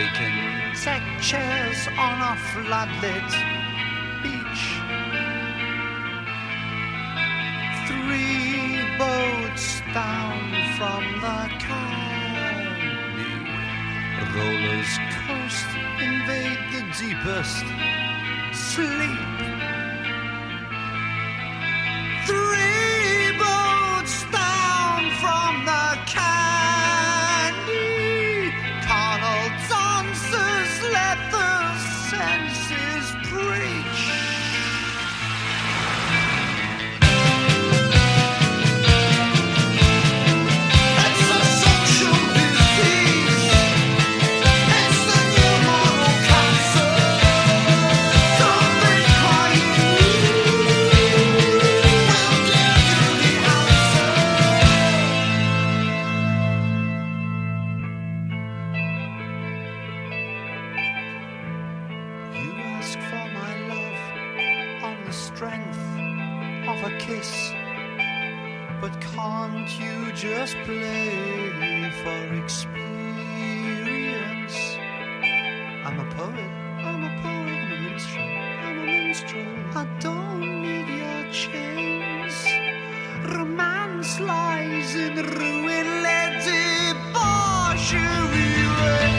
vacant deck chairs on a floodlit beach. 3 boats down from the candy. Rollers coast, invade the deepest sleep. 3 boats down from the candy. Carnal dancers let the senses preach. It's a social disease. It's the new moral cancer. Don't be crying. We'll give you the answer. You ask for my love on the strength of a kiss, but can't you just play for experience? I'm a poet, I'm a poet, I'm a minstrel, I'm a minstrel. I don't need your chains. Romance lies in ruin, let debauchery reign.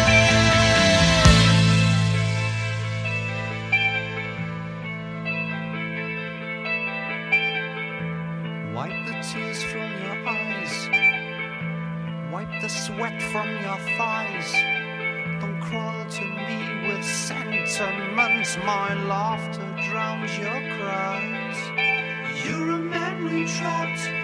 Wipe the tears from your eyes. Wipe the sweat from your thighs. Don't crawl to me with sentiments. My laughter drowns your cries. You're a memory trapped